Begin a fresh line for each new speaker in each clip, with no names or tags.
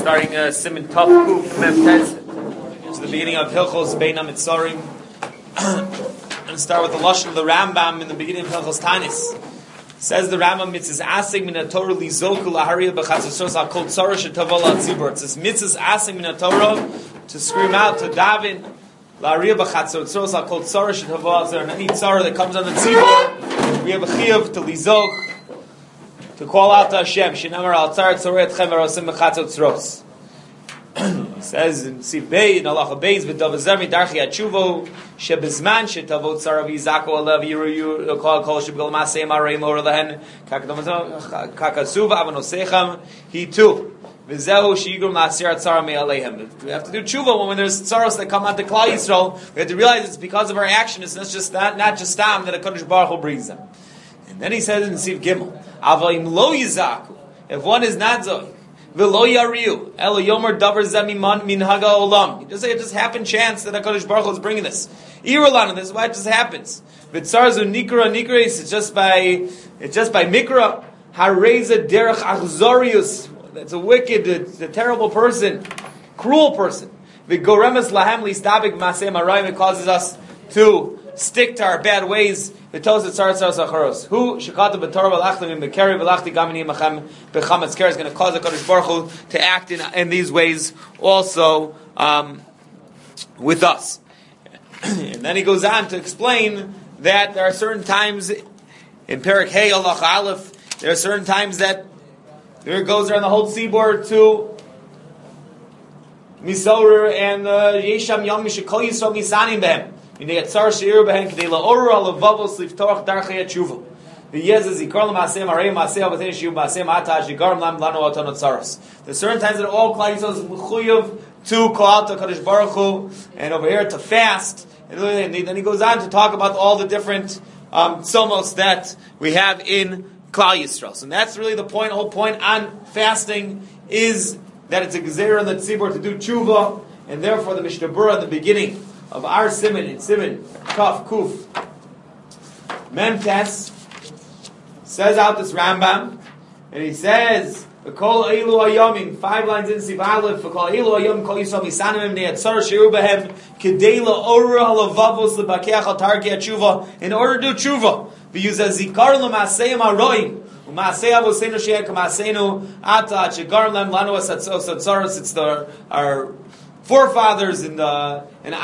Starting Siman Tov Kuf Mem Tes to the beginning of Hilchos Bein HaMitzorim. And start with the lashon of the Rambam in the beginning of Hilchos Tanis. Says the Rambam, "Mitzvahs asing min Torah lizoku lahariya b'chatzos hakol tzara shetavol hatzibur." It says mitzvahs asing min Torah to scream out to David lahariya b'chatzos hakol tzara shetavol hatzibur. Any tzara that comes on the tzibur, we have a chiyuv to lizok, to call out to Hashem. Shinamar al tzar tzorei etchem v'rosim b'chatzos tzros. It says in Siv Bey in Halacha Beis v'davazer midarchi atshuvo shebizman shetavot tzara v'yizako alav yiru kol shebgol masei marei mor lehen kakasuv avanosecham he too v'zehu sheyigrum la'asir tzara me'aleihem. We have to do tshuva when there's tzaros that come out to Klal Yisrael. We have to realize it's because of our action. It's not just that a Kodesh Baruch Hu brings them. And then he says in Siv Gimel, Avayim lo yizaku, if one is not zoy, v'lo yariu, elo yomer davar zemiman min haga olam. You just say it just happened chance that HaKadosh Baruch Hu is bringing this. Irulana, this is why it just happens. V'tzarzu nikra, it's just by mikra. Hareza derech achzorius, that's a wicked, it's a terrible person, cruel person. V'goremes lahem listabik maseh marayim, it causes us to stick to our bad ways. Who shekata b'torah v'lachtim in bekeri v'lachti gamini machem b'chametz keri is going to cause the Kodesh Baruch Hu to act in these ways also with us. And then he goes on to explain that there are certain times in Perek Hey Halacha Aleph, there are certain times that there goes around the whole seaboard to Misorer and Yesham Yom Mishakol Yisrael Nisanim Behem. The Yez is Yikar L'Maseh Marei Maseh Avatein Shiu Maseh Matash Yigarim Lam Lanu Oton Otzaros. There's certain times that all Klal Yisrael is mechuyev to call out to Kadosh Baruch Hu, and over here to fast. And then he goes on to talk about all the different tzomos that we have in Klal Yisrael. So that's really the point. The whole point on fasting is that it's a gezerah on the tzibur to do tshuva, and therefore the Mishnah Berurah at the beginning of our Siman, in Siman Kaf Kuf Mem Tes, says out this Rambam, and he says, "V'kol eilu hayomim," 5 lines in Siv Aleph, "V'kol eilu hayomim kol yisrael misanim ne'atzar she'u behem kedei la'orah halavavos lebakeach al tarki hatshuva," in order to do tshuva. V'yuz hazikar l'maseim haroim u'masei avoseinu she'en k'maseinu ata shegarim lem lanu asatzaros. It's our forefathers and our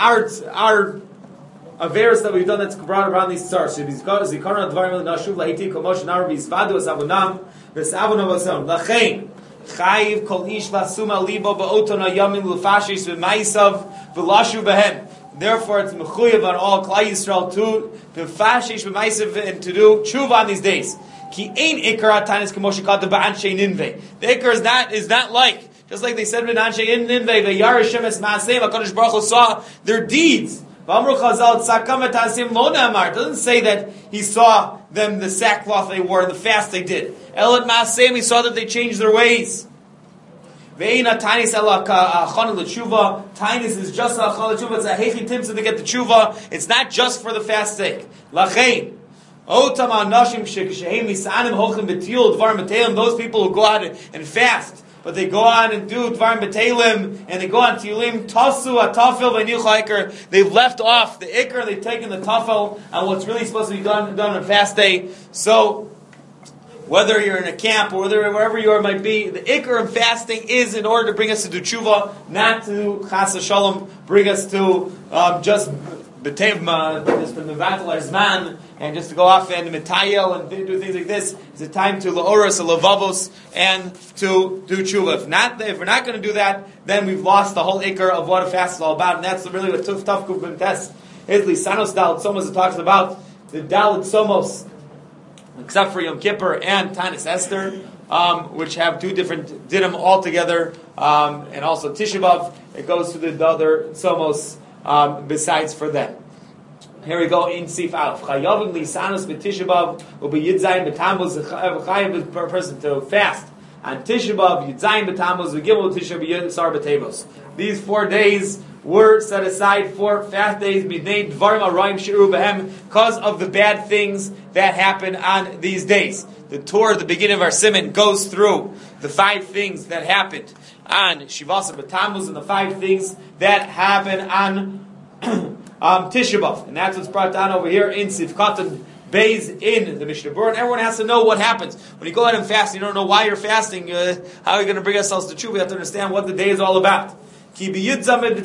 averis that we've done that's brought around these stars. Zikarna dvarim nashuv lahiti komosh nar v'isvadu asavunam v'savunam v'asam lachein chayiv kol ish vasuma libo ba'oton hayamim l'fashish v'maisav v'lashu behem. Therefore, it's mechuyev on all Klal Yisrael to v'fashish v'maisav and to do tshuva on these days. Ki ein ikar atanis k'mosh kata ba'anshe ninveh. The ikar is not like, just like they said in Anshe in Ninveh, v'yarashem es ma'aseim, HaKadosh Baruch Hu saw their deeds. V'amru Chazal tzakam et ha'asim lo ne'amar. It doesn't say that he saw them, the sackcloth they wore, the fast they did. El et ma'aseim, he saw that they changed their ways. Ve'ina tainis el ha'achon l'tshuva. Tainis is just ha'achon l'tshuva. It's a hechi timtzah to get the tshuva. It's not just for the fast sake. Lachein. Otam ha'nashim she'heim misanim hochim b'tiyul dvar b'teilim. Those people who go out and fast, but they go on and do Dvarim B'Teilim, and they go on Tilim, Tasu, Atafel, V'niucha Iker. They've left off the Iker, they've taken the Tafel, and what's really supposed to be done on a fast day. So, whether you're in a camp, or wherever you are might be, the Iker of fasting is in order to bring us to do tshuva, not to Chas Shalom, bring us to just B'Teiv, just from the Vatal Arzman, and just to go off and mitayel and do things like this. It's a time to la'oros, la'vavos, and to do tshuva. If we're not going to do that, then we've lost the whole ikar of what a fast is all about, and that's really what Tuf Kuf Mem Tes is. Lisanos Dalet Somos, it talks about the Dalet Somos, except for Yom Kippur and Tanis Esther, which have 2 different dinim altogether, and also Tisha B'Av. It goes to the other Somos besides for them. Here we go in Sif Aleph. Chayavim lisanos b'Tisha B'Av u'b'Yidzayin b'Tammuz. Chayav is a person to fast on Tisha B'Av, Yidzayin b'Tammuz, v'Gimel Tisha b'Yisar b'Tevos. These 4 days were set aside for fast days, b'nei dvarim harayim she'u behem, because of the bad things that happen on these days. The Torah at the beginning of our Siman goes through the 5 things that happened on Shivasa B'Tammuz and the 5 things that happen on Tisha B'Av. And that's what's brought down over here in Sivkatan Beis in the Mishnah Berurah. And everyone has to know what happens. When you go out and fast, you don't know why you're fasting, how are you going to bring ourselves to tshuva? We have to understand what the day is all about. 5 things happen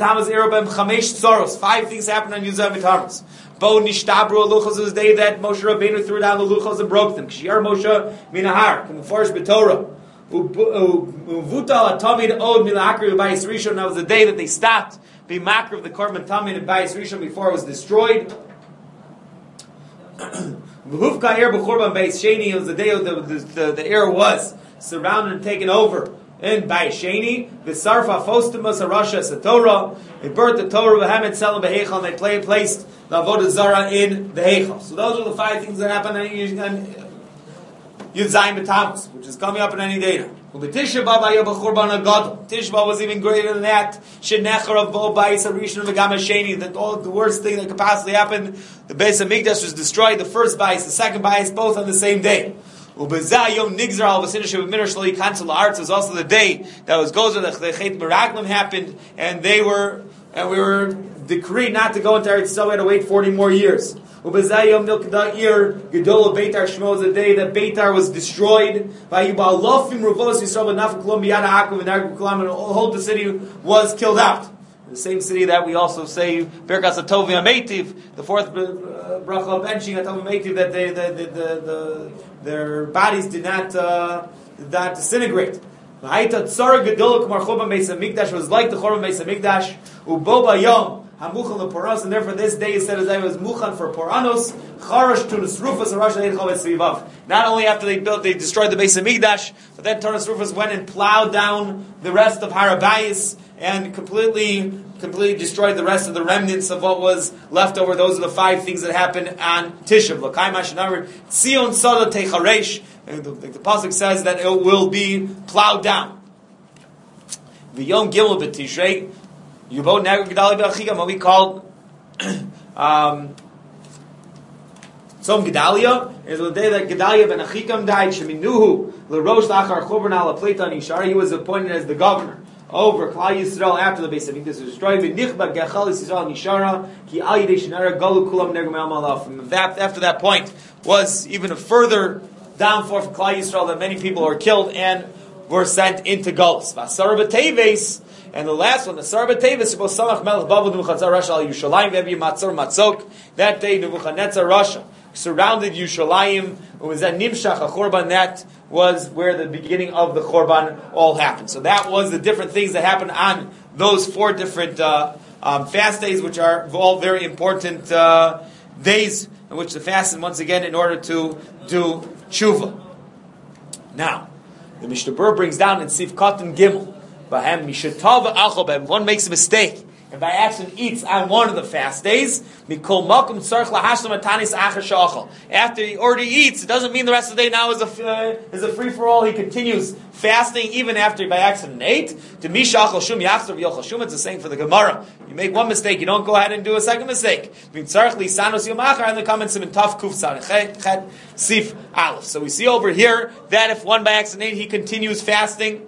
on Yud B'Tammuz. Bo nishtabru luchos was the day that Moshe Rabbeinu threw down the luchos and broke them. K'shiyar Moshe minahar, k'mufarish b'Torah. Uvutal atamid od milakri b'bayis rishon. That was the day that they stopped being makriv of the korban tamid in bayis rishon before it was destroyed. V'hufka er b'chorban bayis sheni. It was the day of the air was surrounded and taken over. In Bayis Sheni, v'sarfa fostimus harasha satorah. They burnt the Torah v'hamed selam b'heichal, and they placed the avodah zara in the heichal. So those are the 5 things that happen on Yud Zayin B'Tammuz, which is coming up in any day. Tisha B'Av was even greater than that. Shenechar bo Bayis Harishon v'gam Hasheni. That the worst thing that could possibly happen. The Beis Hamikdash was destroyed. The first Bayis, the second Bayis, both on the same day. Was also the day that was Gozer, the Chet Meraglim happened, and we were decreed not to go into Eretz Yisrael. We had to wait 40 more years. Was the day that Beitar was destroyed. And the whole city was killed out. The same city that we also say Birkas Atov V'Ameitiv, the 4th bracha of benching Atov V'Ameitiv, that their bodies did not disintegrate. Ha'ita tzara gedol k'mar Churban Beis Hamikdash was like the Churban Beis Hamikdash. Ubo bayom hamuchan leporanos, and therefore this day is said as I was muchan for poranos. Charash tunas rufus arash leichal v'svivav. Not only after they destroyed the Beis Hamikdash, but then Tunas Rufus went and plowed down the rest of Har HaBayis and completely destroyed the rest of the remnants of what was left over. Those are the 5 things that happened on Tisha B'Av. L'kai mashenamar Tzion Sada Techaresh. The pasuk says that it will be plowed down. V'yom Gimel B'Tishrei Yubot Nagar Gedalia B'Achikam, what we called Tzom Gedalia, is the day that Gedalia ben Achikam died. Sheminuhu l'rosh lachar churban ala Pleita Nishar. He was appointed as the governor over Klal Yisrael after the Beis Hamikdash was destroyed. V'nichbad gechal Yisrael nishara ki al yidei shenara galu kulam negum el malaf. From that, after that point, was even a further downfall for Klal Yisrael that many people were killed and were sent into Galus. V'asar b'teves. And the last one, the Sarba Tevis, Samach Melech Bavel Nebuchadnezzar Rasha al Yerushalayim Ve'vi Matzor Matzok. That day, Nebuchadnezzar Rasha surrounded Yerushalayim. It was at Nimshach HaChorban. That was where the beginning of the Chorban all happened. So that was the different things that happened on those 4 different fast days, which are all very important days in which the fast is once again in order to do tshuva. Now, the Mishnah Berurah brings down in Sivkot and Gimel. One makes a mistake and by accident eats on one of the fast days. After he already eats, it doesn't mean the rest of the day now is a free for all. He continues fasting even after he by accident ate. It's the same for the Gemara. You make one mistake, you don't go ahead and do a second mistake. And the comments in Taf Kuf Sif Aleph. So we see over here that if one by accident ate, he continues fasting.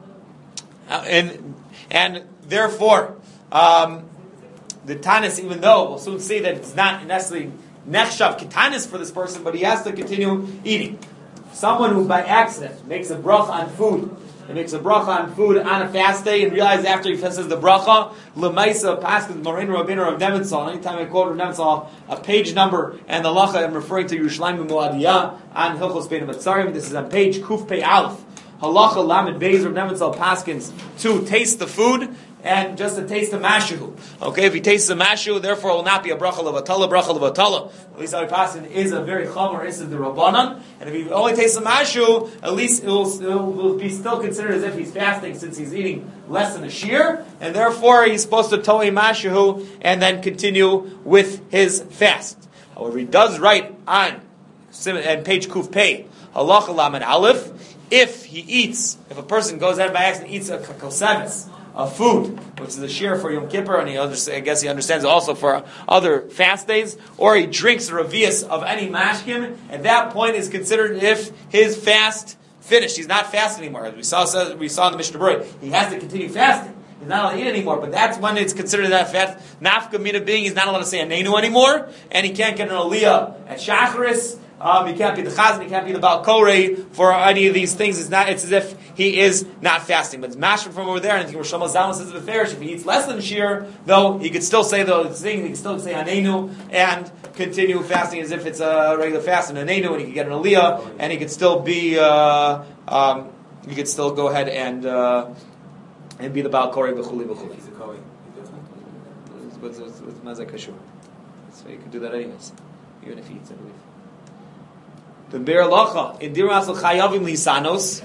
And therefore, the tanis, even though we'll soon see that it's not necessarily nechshav ketanis for this person, but he has to continue eating. Someone who by accident makes a bracha on food, and makes a bracha on food on a fast day, and realizes after he says the bracha, lemaisa paskin Moreinu Rabbeinu of Nebenzahl. Anytime I quote Nebenzahl, a page number and the lacha, I'm referring to Yerushalayim B'Muadiyah on Hilchos Bein Amatzarim. This is on page Kuf Pei Aleph. Halacha Lamed Beis Rav Nebenzahl paskins to taste the food and just to taste the mashu. Okay, if he tastes the mashu, therefore it will not be a bracha levatala, bracha levatala. At least our paskin is a very chomer, is the rabbanan. And if he only tastes the mashu, at least it will be still considered as if he's fasting since he's eating less than a shear, and therefore he's supposed to toei mashu and then continue with his fast. However, he does write on page Kuf Pei, Halacha Lamed Aleph. If a person goes out by accident and eats a kakoseves, a food, which is a shear for Yom Kippur, and I guess he understands it also for other fast days, or he drinks a revius of any mashkim, at that point is considered if his fast finished. He's not fasting anymore. As we saw in the Mishnah Berurah, he has to continue fasting. He's not allowed to eat anymore, but that's when it's considered that fast. Nafka mina being he's not allowed to say Anenu anymore, and he can't get an aliyah at Shacharis. He can't be the Chazan, he can't be the Baal Korei for any of these things. It's as if he is not fasting. But it's mashma from over there, and I think Rosh Hashanah says the Farish, if he eats less than Shir, though, he could still say the thing, he could still say Anenu, and continue fasting as if it's a regular fast, and Anenu, and he could get an aliyah, and he could still be, he could still go ahead and be the Baal Korei b'chuli b'chuli. What's Mazak Kashur? So you could do that anyways, even if he eats, I believe. The Be'er Lacha in Divrei Asal Chayavim Lisanos,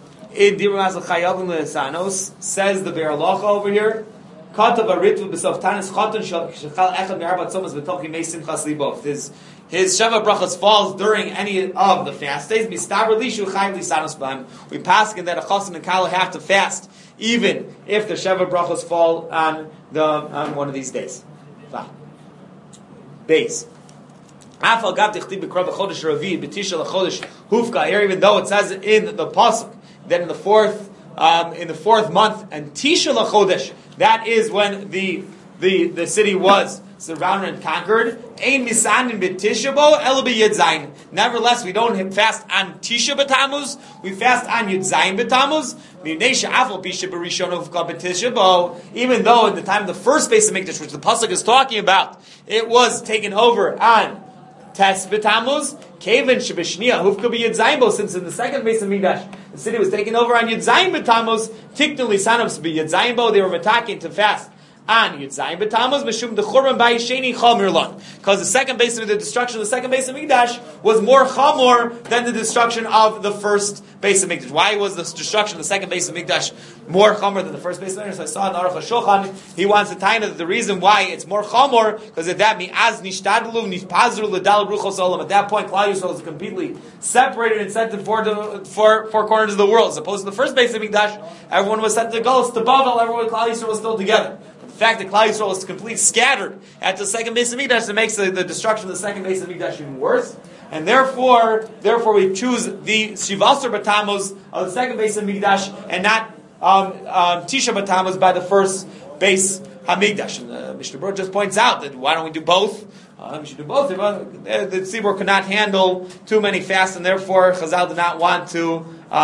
says the Be'er Lacha over here. Katav Aritvu b'sof Tanis Chatan shechal echad me'arbat somas v'tochi mei simchas libo. His Sheva Brachas falls during any of the fast days. Mistaber lishu chayiv lisanos b'hem. We pass in that a Chassan and Kala have to fast even if the Sheva Brachas fall on one of these days. Base. Even though it says in the pasuk that in the fourth month and Tisha L'Chodesh, that is when the city was surrounded and conquered. Nevertheless, we don't fast on Tisha B'Tammuz, we fast on Yud Zayin B'Tammuz. Even though in the time of the first Beis Hamikdash, which the pasuk is talking about, it was taken over on Tes B'Tammuz, Kevin Shebeshniya Hufka B'Yud Bo. Since in the second Beis Hamikdash the city was taken over on Yud Zayin B'Tammuz, Tiknu Lisanavs B'Yud Bo. They were attacking to fast on Yud Zayin B'Tammuz, Meshum Dechurban Ba'Yisheni Chamirlan, because the second Beis of the destruction of the second Beis Hamikdash was more chamor than the destruction of the first Beis Hamikdash. Why was the destruction of the second Beis Hamikdash more chamor than the first Beis Hamikdash? So I saw in Aruch HaShulchan, he wants to tie that the reason why it's more chamor because at that mi'az nishtadlu nishpazru l'dal bruchos olam. At that point, Klal Yisrael is completely separated and sent to four corners of the world. As opposed to the first Beis Hamikdash, everyone was sent to Golus, to Bavel, everyone Klal Yisrael was still together. The fact that Klal Yisrael is completely scattered at the second Beis Hamikdash, it makes the destruction of the second Beis Hamikdash even worse. And therefore we choose the Shivasar B'Tammuz of the second Beis Hamikdash and not Tisha B'Tammuz by the first Beis Hamikdash. And Mishnah Berurah just points out that why don't we do both? We should do both. The Tzibur could not handle too many fasts, and therefore Chazal did not want to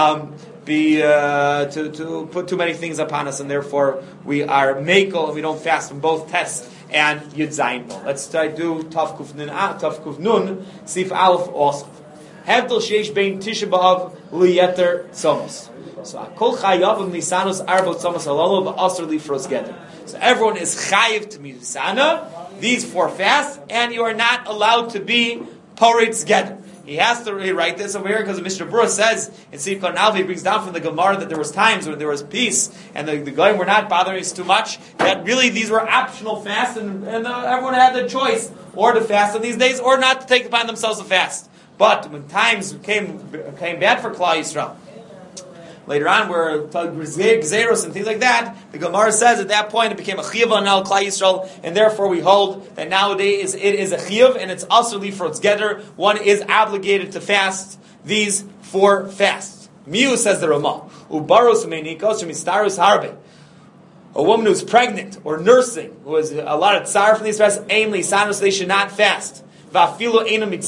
to put too many things upon us, and therefore we are mekel and we don't fast from both tests and Yud Zayin. Let's try to do Tav Kuf Nun Sif Aleph also. Hevdel sheish bein Tisha B'Av liyeter tzomos. So Kol Chayavim Nisanos Arbot Tzomos Halolo Ba'Asr Lifros Geder. So everyone is chayiv to Nisana, these 4 fasts, and you are not allowed to be Poretz Geder. He has to write this over here because Mishnah Berurah says in Sif Kol Nalvi, brings down from the Gemara that there was times when there was peace and the Goyim were not bothering us too much, that really these were optional fasts and everyone had the choice or to fast on these days or not to take upon themselves a fast. But when times came bad for Klal Yisrael, later on, where Gzeros and things like that, the Gemara says at that point it became a Chiyuv on Al Klal Yisrael, and therefore we hold that nowadays it is a Chiyuv and it's also Lifrotz Geder. One is obligated to fast these 4 fasts. Miu says the Ramah, Ubaros Meinikos Shemistarus Harbe. A woman who's pregnant or nursing, who has a lot of tsar from these fasts, ainly sanos, they should not fast. Even though they're not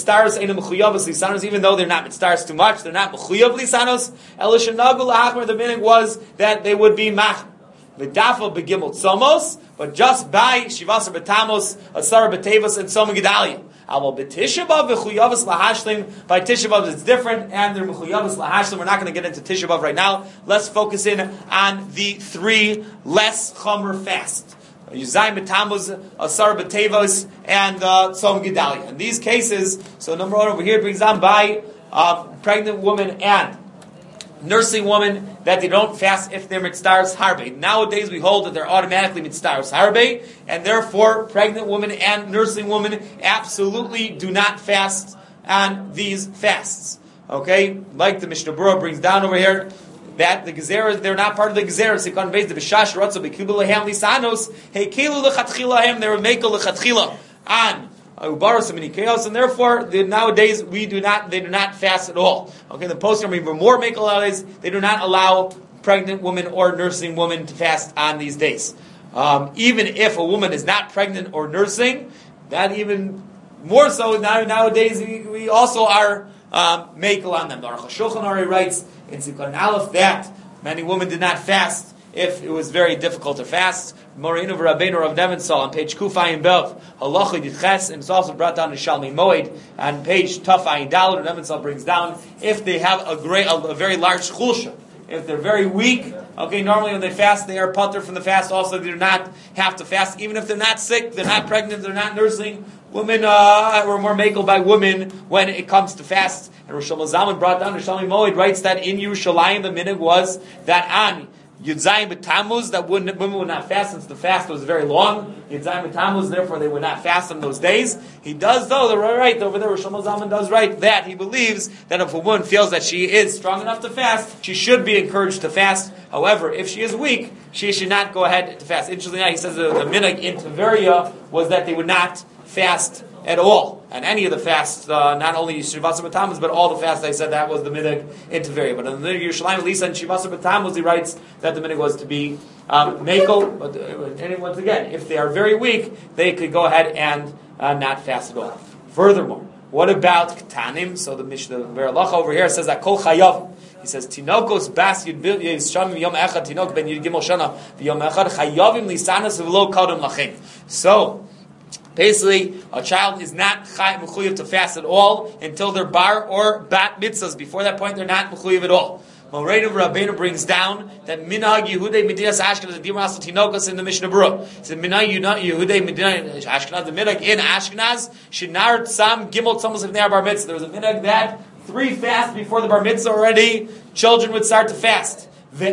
mitstaros too much, they're not mechuyav lisanos. Elishanagul lahachmer, the minig was that they would be mach. V'dafel begimel tzomos, but just by Shivasar B'Tammuz, Asar B'Tevos, and Tzom Gedalia. Aval b'Tisha B'av v'chuyavos lahashlim. By Tisha B'av it's different, and they're mechuyavos lahashlim. We're not going to get into Tisha B'av right now. Let's focus in on the 3 less chomer fasts. Yuzayim B'Tammuz, Asar B'Tevos, and Tzom Gedalia. In these cases, so number 1 over here brings on by pregnant woman and nursing woman that they don't fast if they're mitzdaros harbe. Nowadays we hold that they're automatically mitzdaros harbe, and therefore pregnant woman and nursing woman absolutely do not fast on these fasts. Okay, like the Mishnah Berurah brings down over here, that the Gezeras, they're not part of the Gezeras. Sikon Beis the B'Shash Rotzo B'Kilu Lehem Lisanos Hekilu Lechatchila Hem. They were Mekel Lechatchila on and therefore nowadays they do not fast at all. Okay, the poskim are even more makel nowadays. They do not allow pregnant women or nursing women to fast on these days. Even if a woman is not pregnant or nursing, that even more so nowadays we also are makel on them. The Aruch HaShulchan already writes in Zikaron Aleph that many women did not fast if it was very difficult to fast. Morinu v'Rabbeinu Rav Nebenzahl on page Kufayin Bev Halacha Yitches, and it's also brought down in Shalmi Moed on page Tafayin Daled. Rav Nebenzahl brings down if they have a very large chulsha, if they're very weak. Okay, normally when they fast, they are putter from the fast. Also, they do not have to fast, even if they're not sick, they're not pregnant, they're not nursing. Women were more makel by women when it comes to fast. And Rosh Hashanah brought down, Shalmi Moed writes that in Yerushalayim the minhag was that on Yudzayim b'Tammuz, that women would not fast since the fast was very long. Yudzayim b'Tammuz, therefore they would not fast on those days. He does, though, they're right over there. Rosh Hashanah does write that he believes that if a woman feels that she is strong enough to fast, she should be encouraged to fast. However, if she is weak, she should not go ahead to fast. Interestingly, he says the minhag in Tiberia was that they would not fast at all. And any of the fasts, not only Shivasa B'Tammuz, but all the fasts, I said that was the minhag in Tiberia. But in the Yerushalayim, at least in Shivasa B'Tammuz, he writes that the minhag was to be makel. But and once again, if they are very weak, they could go ahead and not fast at all. Furthermore, what about Ketanim? So the Mishnah Beralacha over here says that Kol Chayav. He says, Tinokos bas yud yishamim yom echad, Tinok ben yud gimel shana v'yom echad, Chayavim lisanas v'lo kadam lachem. So, basically, a child is not mechuyev to fast at all until they're bar or bat mitzvahs. Before that point, they're not mechuyev at all. Moreinu Rabbeinu brings down that minhag Yehudei Medinas Ashkenaz, the Dimas Tinokos in the Mishnah Berurah. It says minhag Yehudei Medinas Ashkenaz, the minhag in Ashkenaz, Shinar Tzam Gimel Tzamos of Bar Mitzvah. There was a minhag that 3 fasts before the Bar Mitzvah already, children would start to fast. I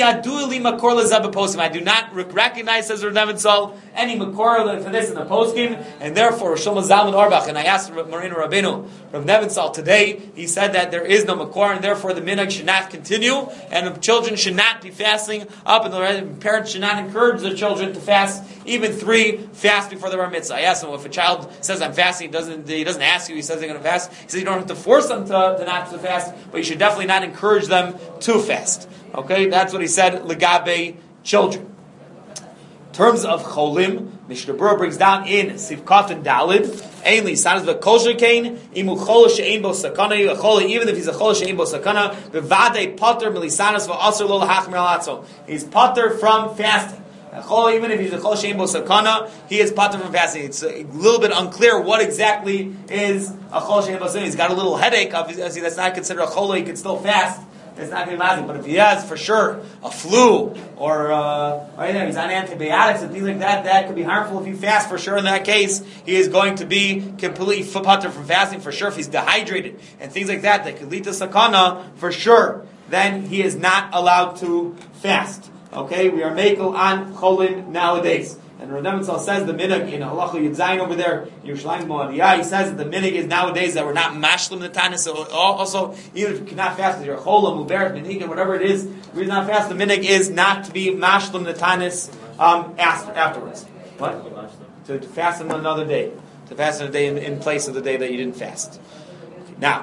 do not recognize, says Rav Nebenzahl, any makor for this in the poskim, and therefore Shlomo Zalman Auerbach, and I asked Morinu Rabbeinu, Rav Nebenzahl today, he said that there is no makor, and therefore the minhag should not continue, and the children should not be fasting up, and the parents should not encourage their children to fast even 3 fasts before the Bar Mitzvah. I asked him, if a child says I'm fasting, he doesn't ask you, he says they're going to fast. He says you don't have to force them to not to fast, but you should definitely not encourage them to fast. Okay, that's what he said, legabe children. In terms of cholim, Mishnah Berurah brings down in Sivkot and Dalid, ainly sanas v'kol shekain imu chol she'ein bo sakana, even if he's a chol she'ein bo sakana, bevadei pater milisanas v'asur lo lahachmir alatzo. He's pater from fasting. Even if he's a chol she'ein bo sakana, he is pater from fasting. It's a little bit unclear what exactly is a chol she'ein bo sakana. He's got a little headache. Obviously, that's not considered a chol. He can still fast. It's not going to be lasting. But if he has, for sure, a flu or he's on antibiotics and things like that, that could be harmful if you fast. For sure, in that case, he is going to be completely patur from fasting. For sure, if he's dehydrated and things like that, that could lead to sakana. For sure, then he is not allowed to fast. Okay, we are makel on cholin nowadays. And Rav Nebenzahl says the minhag in Halacha Yudzayin over there, Yerushalayim Moadiyah, he says that the minhag is nowadays that we're not mashlim netanis. So also, even if you cannot fast, if you're a cholam, muberet, meniga, whatever it is, if you're not fast, the minhag is not to be mashlim netanis afterwards. What? To fast on another day. To fast on a day in place of the day that you didn't fast. Now,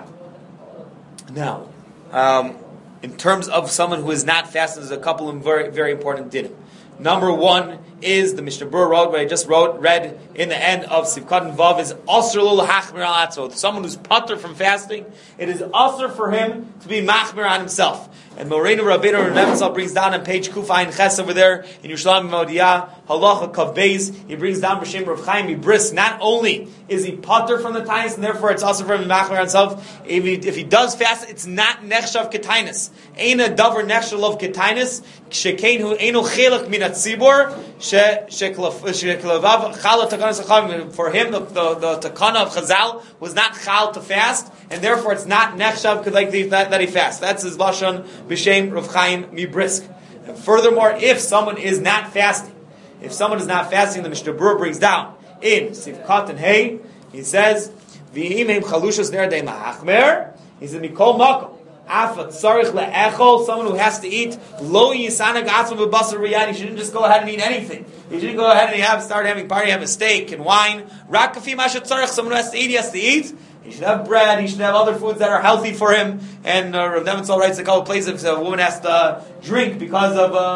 in terms of someone who is not fasting, there's a couple of very, very important dinim. Number 1 is the Mishnah Berurah wrote, what I just read in the end of Sivkot and Vav, is Asr lo lahachmir al atzmo. Someone who's patur from fasting, it is asr for him to be machmir on himself. And Morenu Rabbeinu Rav Nebenzahl brings down on page Kufayin Ches over there in Yerushalayim Moadiyah, Halacha Kav Beis, he brings down B'Shem Rav Chaim Ibris. Not only is he patur from the tainus, and therefore it's also for him to machmir on himself, if he does fast, it's not nechshav ketainus. Eina davar nechshav of ketainus, shekein hu einu chelak min hatzibur, sheklavav chala takanas achavim. For him, the takana of Chazal was not chal to fast, and therefore it's not nechshav like that he fasts. That's his lashon b'shem Rav Chaim Mibrisk. And furthermore, if someone is not fasting, the Mishnah Berurah brings down in Sivkot and Hey, he says, "V'im heim chalushos ner dein lahachmer." He says, "Mikol makom Afa tzarich le'echol, someone who has to eat. Lo yisanag atzma b'basar riyad. He shouldn't just go ahead and eat anything. He shouldn't go ahead and start having party, have a steak and wine. Rak kafi mashat tzarich. Someone who has to eat, he has to eat. He should have bread. He should have other foods that are healthy for him. And Rav Nebenzahl writes a couple of places if a woman has to drink because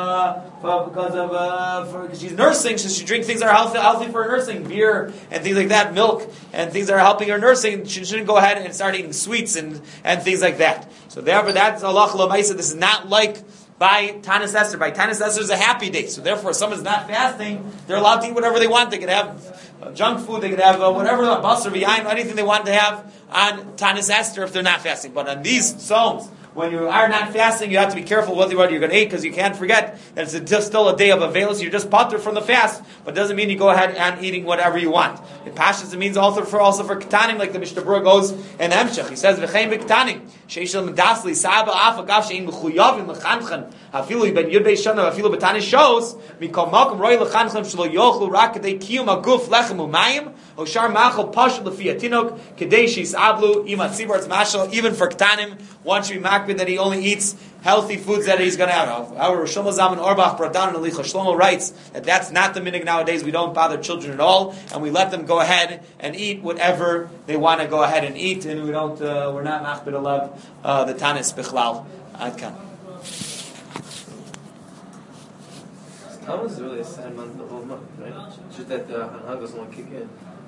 she's nursing, so she drinks things that are healthy for her nursing, beer and things like that, milk and things that are helping her nursing. She shouldn't go ahead and start eating sweets and things like that. So therefore, that's Allah L'maisa. This is not like by Tanis Esther. By Tanis Esther is a happy day. So therefore, if someone's not fasting, they're allowed to eat whatever they want. They can have junk food. They can have whatever, basar, v'yayin, anything they want to have on Tanis Esther if they're not fasting. But on these Psalms, when you are not fasting, you have to be careful what you're going to eat, because you can't forget that it's just still a day of Avelis. You're just patur from the fast, but it doesn't mean you go ahead and eating whatever you want. In Pashas, it means also for Ketanim, like the Mishnah Berurah goes in Emshech. He says, V'chein v'Ketanim, sheishel medasli, saba af agav shein b'chuyavim l'chanchan, hafilu ben yud beishana, hafilu b'tanis shows, mikol malkum roi l'chanchan shelo yochlu rak kadei kiyum aguf lechem u'mayim, oshar machal pashul lefi atinok, kadei shisablu, ima tzibor tzmashal, even for Ketanim, one should be makbid that he only eats healthy foods that he's going to have. Our Shlomo Zalman Auerbach brought down in Alicha. Shlomo writes that that's not the minhag nowadays. We don't bother children at all, and we let them go ahead and eat whatever they want to go ahead and eat, and we don't. We're not makbid alav the tanis bichlal. Adkan.
Tammuz is really a sad month the whole month, right? It's just that the Hanhag doesn't want to kick in.